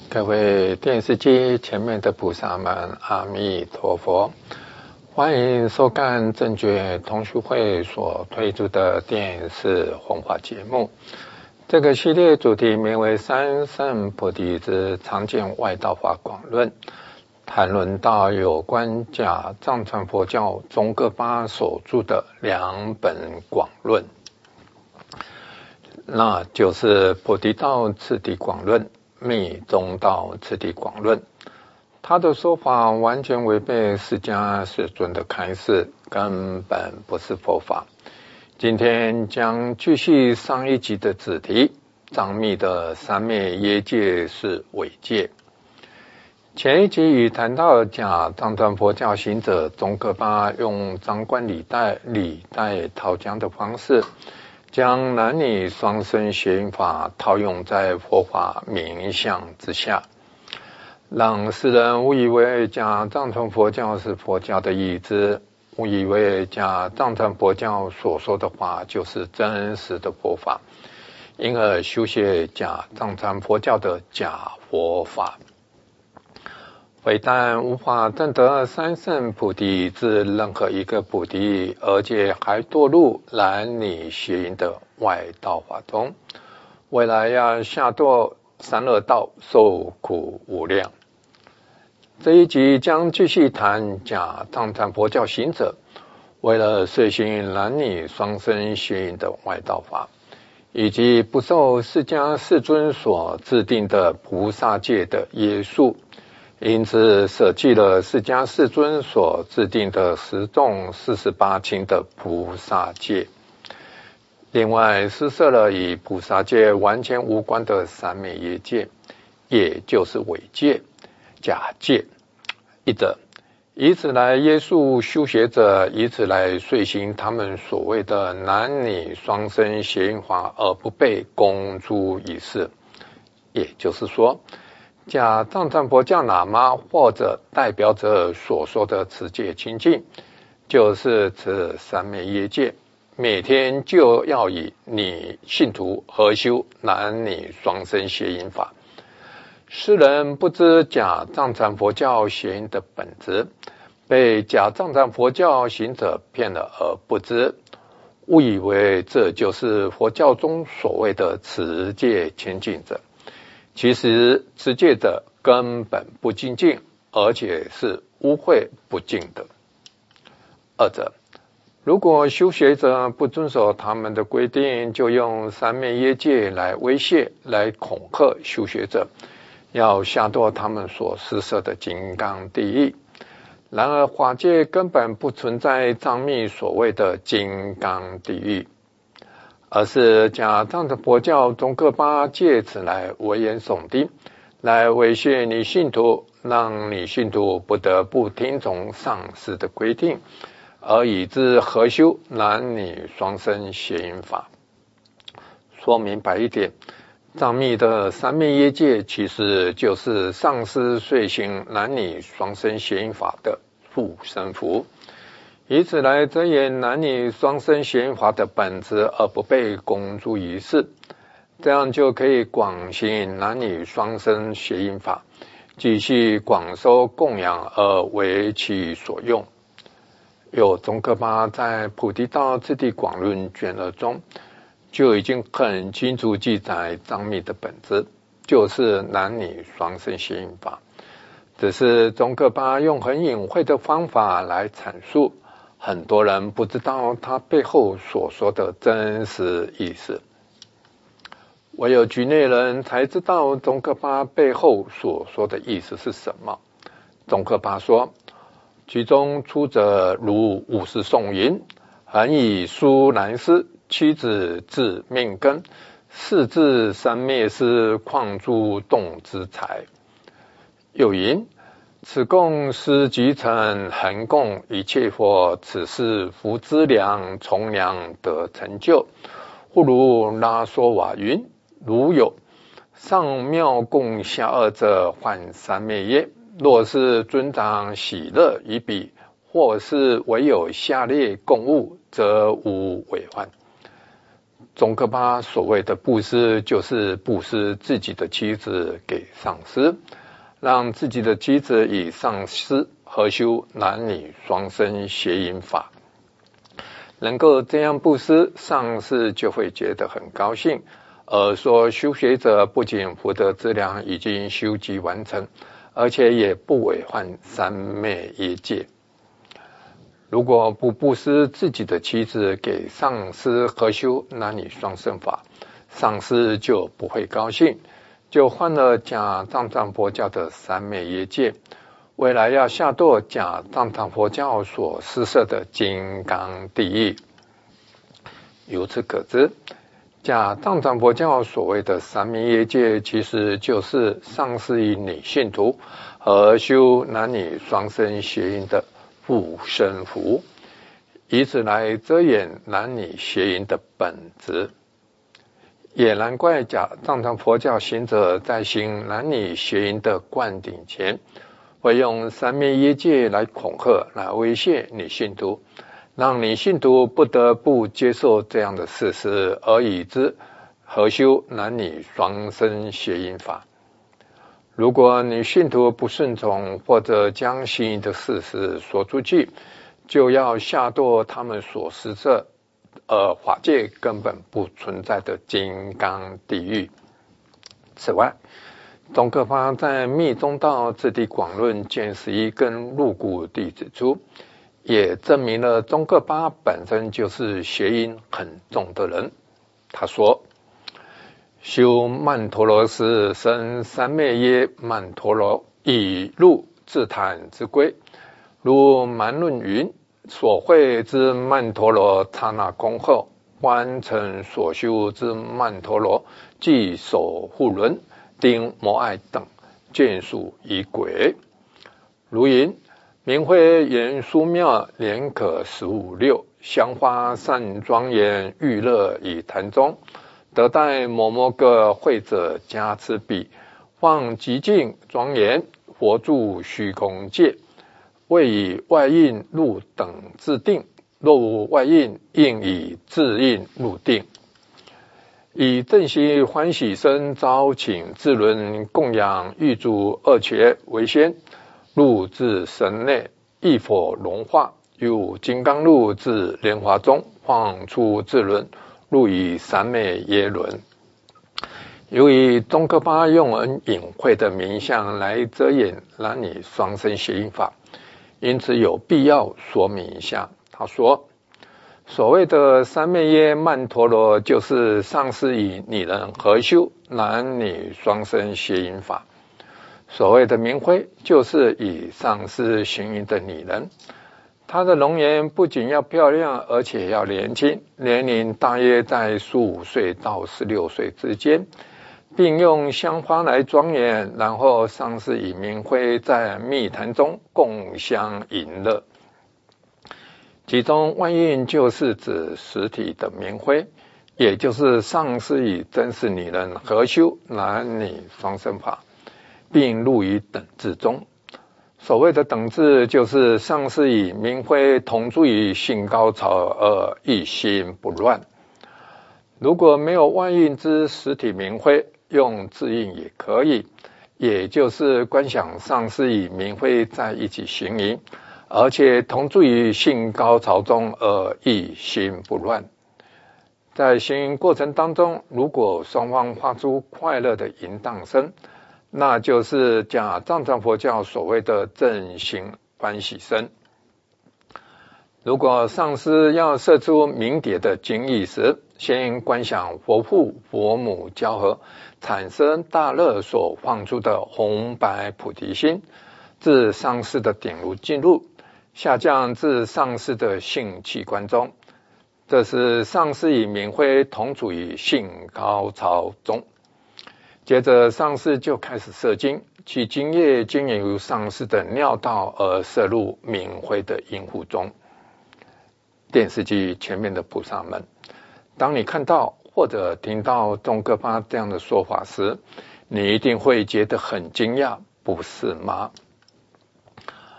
各位电视机前面的菩萨们，阿弥陀佛！欢迎收看正觉同学会所推出的电视弘法节目。这个系列主题名为《三圣菩提之常见外道法广论》，谈论到有关假藏传佛教宗喀巴所著的两本广论，那就是《菩提道次第广论》、《密宗道次第广论》。他的说法完全违背释迦世尊的开示，根本不是佛法。今天将继续上一集的子题，藏密的三昧耶戒是伪戒。前一集已谈到假藏传佛教行者宗喀巴用张冠李戴套浆的方式，将男女双生邪淫法套用在佛法名相之下，让世人误以为假藏传佛教是佛教的意志，误以为假藏传佛教所说的话就是真实的佛法，因而修学假藏传佛教的假佛法，非但无法证得三圣菩提之任何一个菩提，而且还堕入男女邪淫的外道法中，未来要下堕三恶道，受苦无量。这一集将继续谈假藏传佛教行者为了遂行男女双生邪淫的外道法，以及不受释迦世尊所制定的菩萨戒的约束，因此舍弃了释迦世尊所制定的十种48轻的菩萨戒，另外施设了与菩萨戒完全无关的三昧耶戒，也就是伪戒、假戒。一者以此来约束修学者，以此来遂行他们所谓的男女双生邪淫法，而不被公诸于世。也就是说，假藏传佛教喇嘛或者代表者所说的持戒清净，就是持三昧耶戒，每天就要以女信徒合修男女双生邪淫法。世人不知假藏传佛教邪淫的本质，被假藏传佛教行者骗了而不知，误以为这就是佛教中所谓的持戒清净者。其实持戒者根本不精进，而且是污秽不净的。二者，如果修学者不遵守他们的规定，就用三昧耶戒来威胁、来恐吓修学者，要下堕他们所施设的金刚地狱。然而法界根本不存在藏密所谓的金刚地狱，而是假藏的佛教宗喀巴借此来危言耸听，来威胁女信徒，让女信徒不得不听从上师的规定，而以之合修男女双生邪淫法。说明白一点，藏密的三昧耶戒其实就是上师遂行男女双生邪淫法的护身符，以此来遮掩男女双生邪淫法的本质，而不被公诸于世，这样就可以广行男女双生邪淫法，继续广收供养而为其所用。有宗喀巴在《菩提道次第广论》卷2中就已经很清楚记载藏密的本质，就是男女双生邪淫法，只是宗喀巴用很隐晦的方法来阐述，很多人不知道他背后所说的真实意思。唯有局内人才知道宗喀巴背后所说的意思是什么。宗喀巴说，其中出者如50颂云：恒以书难思，妻子自命根，四字三昧师，况诸动之才。又云：此供施集成，恒供一切佛，此是福资粮，从良得成就。忽如拉娑瓦云：如有上妙供下恶者，患三昧耶。若是尊长喜乐于彼，或是唯有下列供物，则无违患。 宗喀巴所谓的布施，就是布施自己的妻子给上师，让自己的妻子与上师合修男女双生谐音法。能够这样布施，上师就会觉得很高兴，而说修学者不仅福德资粮已经修集完成，而且也不违犯三昧耶戒。如果不布施自己的妻子给上师合修男女双生法，上师就不会高兴，就犯了假藏藏佛教的三昧耶戒，未来要下堕假藏藏佛教所施设的金刚地狱。由此可知，假藏藏佛教所谓的三昧耶戒，其实就是上师与女信徒合修男女双生谐音的护身符，以此来遮掩男女谐音的本质。也难怪假藏藏佛教行者在行男女谐音的灌顶前，会用三昧耶戒来恐吓、来威胁女信徒，让女信徒不得不接受这样的事实，而以之合修男女双生谐音法。如果女信徒不顺从，或者将行淫的事实说出去，就要下堕他们所施设法界根本不存在的金刚地狱。此外，宗喀巴在《密宗道次第广论》卷11跟入骨地指出，也证明了宗喀巴本身就是邪淫很重的人。他说，修曼陀罗时生三昧耶曼陀罗，以入自坦之归。如蛮论云，所会之曼陀罗刹那空后，观成所修之曼陀罗，即守护轮、丁摩艾等，见属仪轨。如云，明慧严殊妙，莲可15、6，香花善庄严，欲乐以坛中。得待某某个会者加持彼，放极净庄严，佛住虚空界，谓以外应入等自定，若无外应，应以自应入定。以正息欢喜身，招请智轮供养玉主二伽为先，入至神内，亦否融化，有金刚露至莲华中，放出智轮，入以三昧耶轮。由于宗喀巴用很隐晦的名相来遮掩男女双生谐音法，因此有必要说明一下。他说，所谓的三昧耶曼陀罗，就是上师与女人合修男女双生谐音法。所谓的明慧，就是以上师行淫的女人，她的容颜不仅要漂亮，而且要年轻，年龄大约在15岁到16岁之间，并用香花来庄严，然后上师与明慧在密坛中共相淫乐。其中外应就是指实体的明慧，也就是上师与真实女人合修男女双生法，并入于等至中。所谓的等至，就是上师与明慧同住于性高潮而一心不乱。如果没有外应之实体明慧，用自应也可以，也就是观想上师与明慧在一起行淫，而且同住于性高潮中而一心不乱。在行淫过程当中，如果双方发出快乐的淫荡声，那就是假藏藏佛教所谓的正心欢喜声。如果上师要射出鸣蝶的精意时，先观想佛父佛母交合，产生大乐所放出的红白菩提心，自上师的顶颅进入，下降至上师的性器官中。这是上师与明慧同处于性高潮中。接着上师就开始射精，其精液经由上师的尿道而射入明慧的阴户中。电视机前面的菩萨们，当你看到或者听到宗喀巴这样的说法时，你一定会觉得很惊讶，不是吗？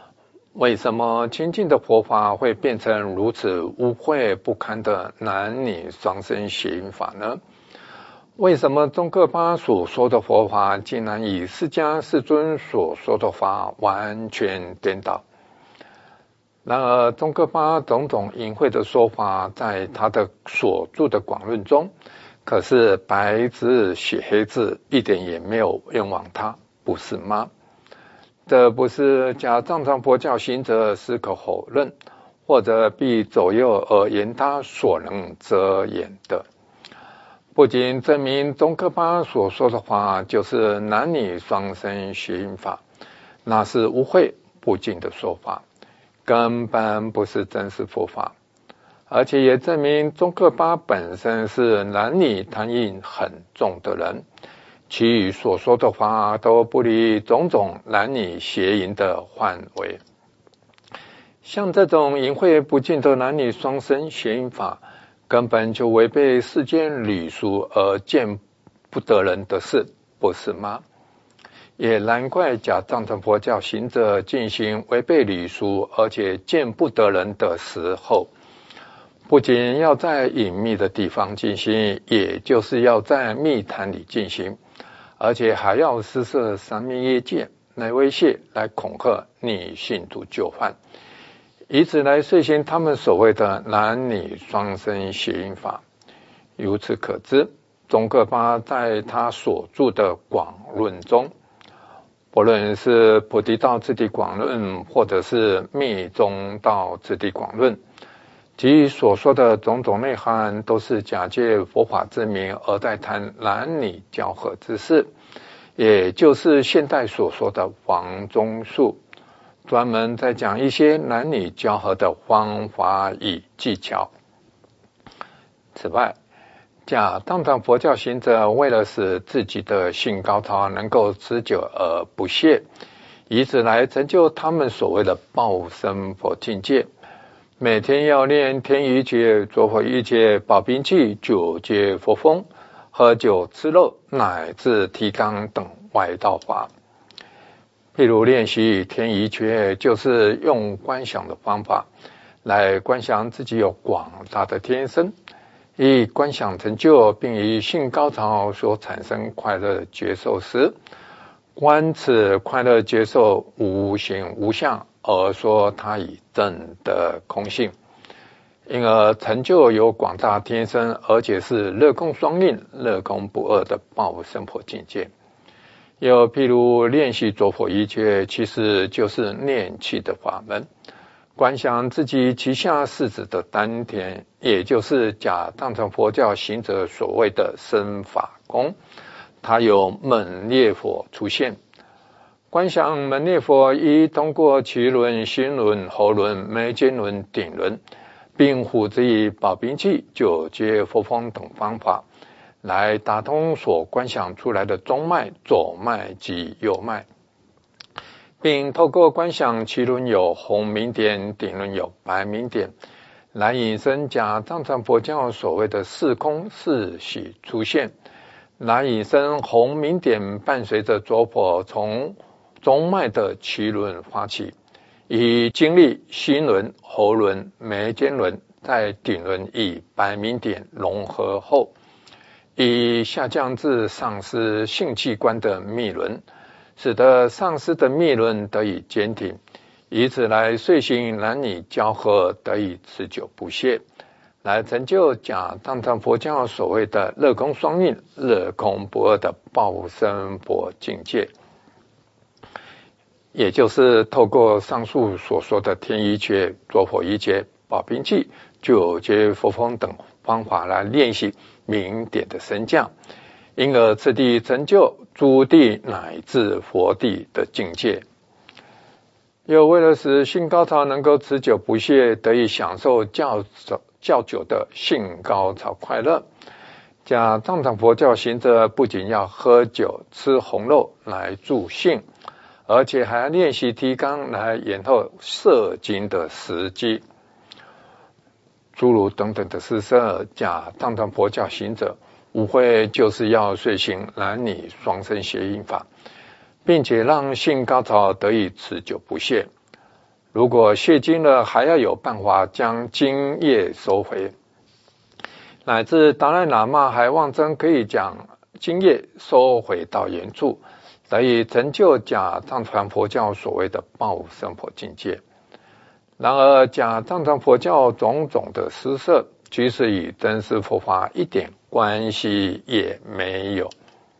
为什么清净的佛法会变成如此污秽不堪的男女双生邪淫法呢？为什么宗喀巴所说的佛法竟然与释迦世尊所说的法完全颠倒？然而宗喀巴种种淫秽的说法，在他的所著的广论中，可是白纸写黑字，一点也没有冤枉他，不是吗？这不是假藏传佛教行者矢口否认，或者必左右而言他所能遮掩的。不仅证明宗喀巴所说的话就是男女双生邪淫法，那是污秽不净的说法，根本不是真实佛法，而且也证明宗喀巴本身是男女贪淫很重的人，其余所说的话都不离种种男女邪淫的范围。像这种淫秽不净的男女双生邪淫法，根本就违背世间礼俗而见不得人的事，不是吗？也难怪假藏传佛教行者进行违背礼俗而且见不得人的时候，不仅要在隐秘的地方进行，也就是要在密谈里进行，而且还要施设三面业界来威胁、来恐吓你信徒就范，以此来遂行他们所谓的男女双生邪淫法。由此可知，宗喀巴在他所著的广论中，不论是菩提道次第广论，或者是密宗道次第广论，其所说的种种内涵，都是假借佛法之名而在谈男女交合之事，也就是现代所说的房中术，专门在讲一些男女交合的方法与技巧。此外，假藏传佛教行者为了使自己的性高潮能够持久而不懈，以此来成就他们所谓的报身佛境界，每天要练天仪劫、着火仪劫、保兵器、九阶佛风、喝酒吃肉，乃至提纲等外道法。譬如练习天仪劫，就是用观想的方法来观想自己有广大的天身，以观想成就，并以性高潮所产生快乐觉受时，观此快乐觉受无形无相，而说他已证得空性，因而成就有广大天身，而且是乐空双运、乐空不二的报身佛境界。又譬如练习着火仪劫，其实就是念气的法门，观想自己旗下世子的丹田，也就是假藏传佛教行者所谓的身法功，它有猛烈火出现。观想猛烈佛一通过脐轮、心轮、喉轮、眉间轮、顶轮，并辅之以保兵器、九阶佛风等方法，来打通所观想出来的中脉、左脉及右脉，并透过观想脐轮有红明点、顶轮有白明点，来引申假藏传佛教所谓的四空四喜出现，来引申红明点伴随着着火从中脉的脐轮发起，以经历心轮、喉轮、眉间轮，在顶轮与白明点融合后，以下降至上师性器官的密轮，使得上师的密轮得以坚挺，以此来遂行男女交合得以持久不懈，来成就假藏传佛教所谓的乐空双运、乐空不二的报身佛境界。也就是透过上述所说的天仪劫、着火仪劫、保兵器、九阶佛风等方法来练习明点的升降，因而次第成就诸地乃至佛地的境界。又为了使性高潮能够持久不懈，得以享受较久的性高潮快乐，假藏传佛教行者不仅要喝酒吃红肉来助兴，而且还要练习提纲来延后摄经的时机。诸如等等的施设，假藏传佛教行者无非就是要遂行男女双生邪淫法，并且让性高潮得以持久不懈。 如果谢经了，还要有办法将精液收回。乃至达赖喇嘛还妄称可以将精液收回到原处，得以成就假藏传佛教所谓的报身佛境界。然而假藏传佛教种种的施设，其实与真实佛法一点关系也没有。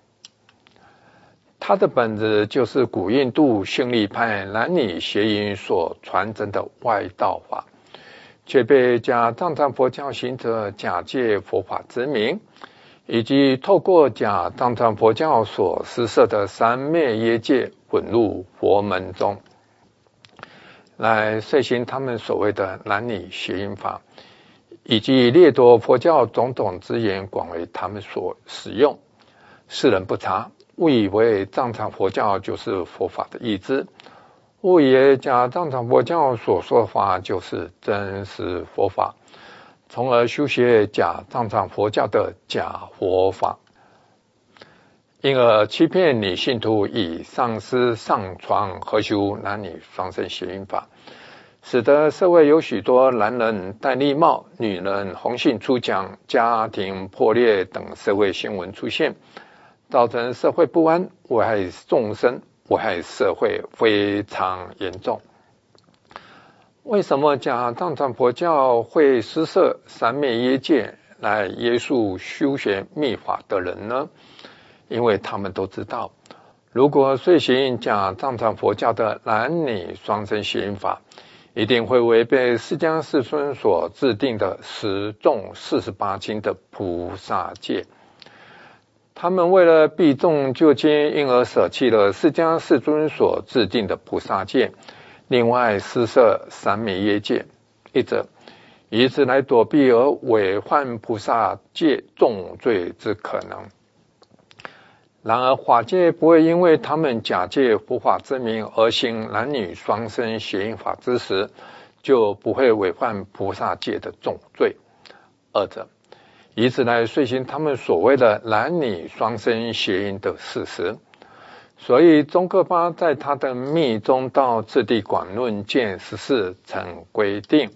它的本质就是古印度性力派男女邪淫所传承的外道法，却被假藏传佛教行者假借佛法之名，以及透过假藏传佛教所施设的三昧耶界混入佛门中，来遂行他们所谓的男女邪淫法，以及掠夺佛教种种资源广为他们所使用。世人不察，误以为藏传佛教就是佛法的义支，误以为假藏传佛教所说的法就是真实佛法，从而修学假藏传佛教的假佛法，因而欺骗女信徒以上师上传合修男女双生邪淫法，使得社会有许多男人戴绿帽、女人红杏出墙、家庭破裂等社会新闻出现，造成社会不安，危害众生，危害社会非常严重。为什么假藏传佛教会施设三昧耶界来约束修学密法的人呢？因为他们都知道，如果遂行假藏传佛教的男女双生邪淫法，一定会违背释迦世尊所制定的十众48经的菩萨戒。他们为了避重就轻，因而舍弃了释迦世尊所制定的菩萨戒，另外施设三昧耶界，一者以此来躲避而违犯菩萨戒重罪之可能。然而法界不会因为他们假借佛法之名而行男女双生邪淫法之时，就不会违犯菩萨戒的重罪。二者以此来遂行他们所谓的男女双生邪淫的事实。所以宗喀巴在他的密宗道次第广论卷14曾规定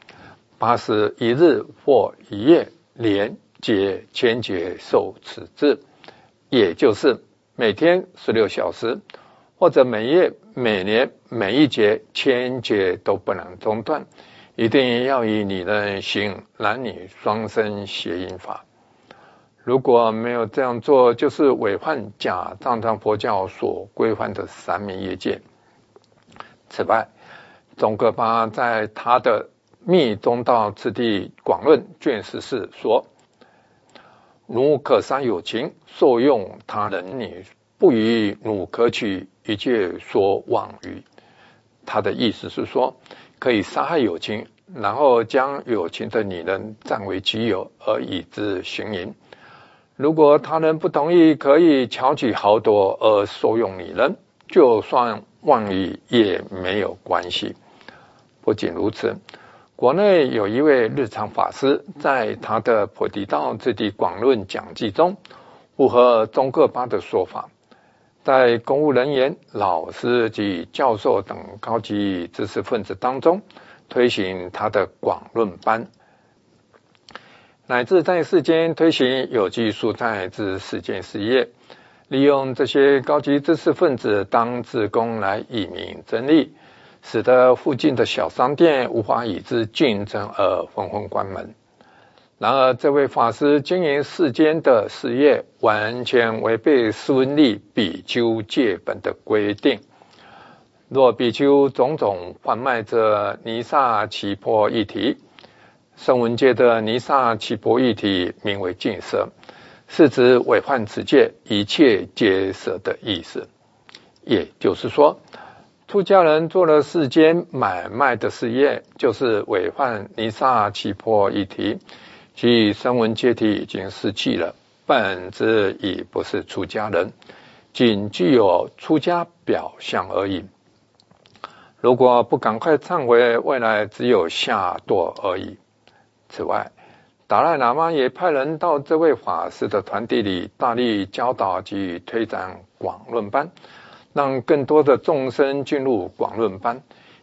，81日或1夜连结千劫受此制，也就是每天16小时，或者每夜、每年、每一节、千劫都不能中断，一定要与女人行男女双生邪淫法。如果没有这样做，就是违反假藏传佛教所规范的三昧耶界。此外，宗喀巴在他的密宗道次第广论卷14说，汝可伤有情，受用他人女，不与汝可取，一切说妄语。他的意思是说，可以杀害有情，然后将有情的女人占为己有，而以之行淫。如果他人不同意，可以巧取豪夺而受用女人，就算妄语也没有关系。不仅如此，国内有一位日常法师，在他的菩提道次第广论讲记中，符合宗喀巴的说法，在公务人员、老师及教授等高级知识分子当中推行他的广论班，乃至在世间推行有机蔬菜之实践事业，利用这些高级知识分子当志工来以明真理，使得附近的小商店无法与之竞争而纷纷关门。然而这位法师经营世间的事业，完全违背释文利比丘戒本的规定。若比丘种种贩卖着尼萨奇婆一体，声闻界的尼萨奇婆一体名为净舍，是指违犯此戒，一切皆舍的意思。也就是说，出家人做了世间买卖的事业，就是违犯尼萨奇婆一体，其声闻戒体已经失去了，本质已不是出家人，仅具有出家表象而已。如果不赶快忏悔，未来只有下堕而已。此外，达赖喇嘛也派人到这位法师的团体里，大力教导及推展广论班，让更多的众生进入广论班，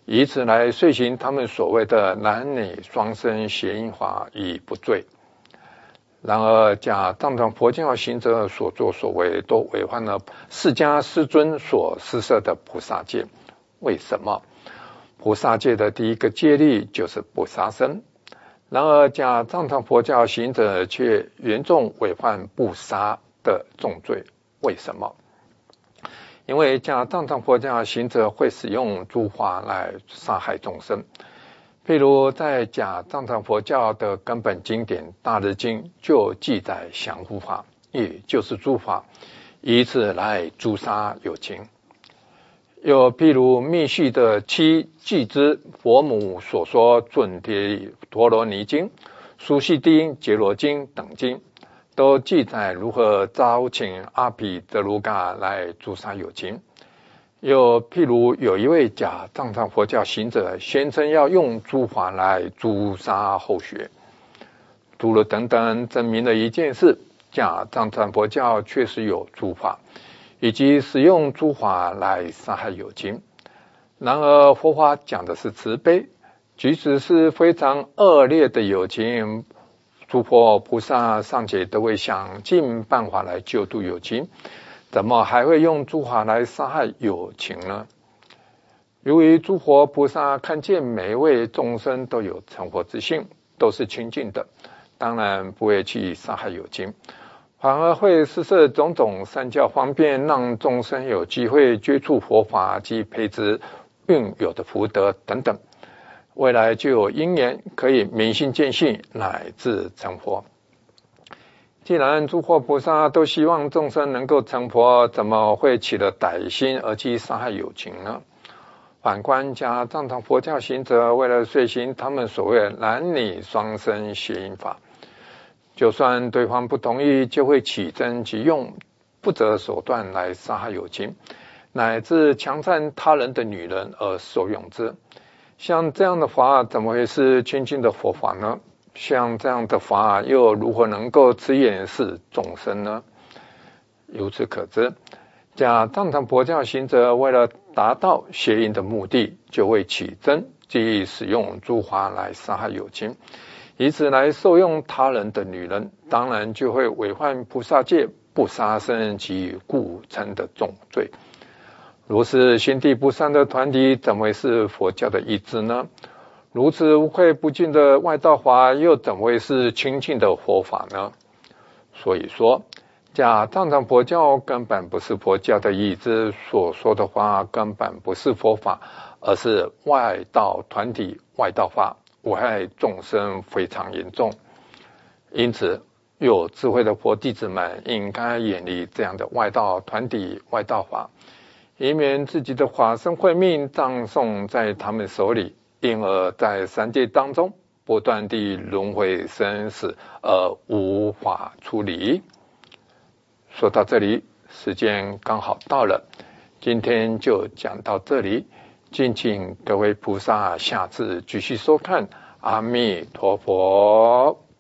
以此来遂行他们所谓的男女双生谐音法，已不罪。然而假藏传佛教行者所作所为都违反了释迦世尊所施设的菩萨戒。为什么？菩萨戒的第一个戒律就是不杀生，然而假藏传佛教行者却严重违反不杀的重罪。为什么？因为假藏传佛教行者会使用诸法来杀害众生。譬如在假藏传佛教的根本经典《大日经》就记载降伏法，也就是诸法，以此来诛杀有情。又譬如密续的七偈支佛母所说准提陀罗尼经、苏悉地揭罗经等经，都记载如何招请阿毗德卢嘎来诛杀有情。又譬如有一位假藏传佛教行者宣称要用诸法来诛杀后学，诸如等等，证明了一件事：假藏传佛教确实有诸法，以及使用诸法来杀害有情。然而佛法讲的是慈悲，即使是非常恶劣的有情，诸佛菩萨尚且都会想尽办法来救度有情，怎么还会用诸法来杀害有情呢？由于诸佛菩萨看见每一位众生都有成佛之性，都是清净的，当然不会去杀害有情，反而会施设种种善教方便，让众生有机会接触佛法及培植运有的福德等等，未来就有因缘可以明心见性，乃至成佛。既然诸佛菩萨都希望众生能够成佛，怎么会起了歹心而去杀害有情呢？反观假藏传佛教行者，为了遂行他们所谓的男女双生谐音法，就算对方不同意，就会起真即用，不择手段来杀害有情，乃至强占他人的女人而受用之。像这样的法，怎么会是清净的佛法呢？像这样的法，又如何能够慈眼视众生呢？由此可知，假藏传佛教行者为了达到谐音的目的，就会起真，即使用诸法来杀害有情，以此来受用他人的女人，当然就会违反菩萨戒不杀生及故称的重罪。如是心地不善的团体，怎么会是佛教的意志呢？如此无愧不净的外道法，又怎会是清净的佛法呢？所以说，假藏传佛教根本不是佛教的意志，所说的话根本不是佛法，而是外道团体外道法，危害众生非常严重。因此，有智慧的佛弟子们应该远离这样的外道团体外道法，以免自己的法身慧命葬送在他们手里，因而在三界当中不断地轮回生死，而无法处理。说到这里，时间刚好到了，今天就讲到这里，敬请各位菩萨下次继续收看。阿弥陀佛。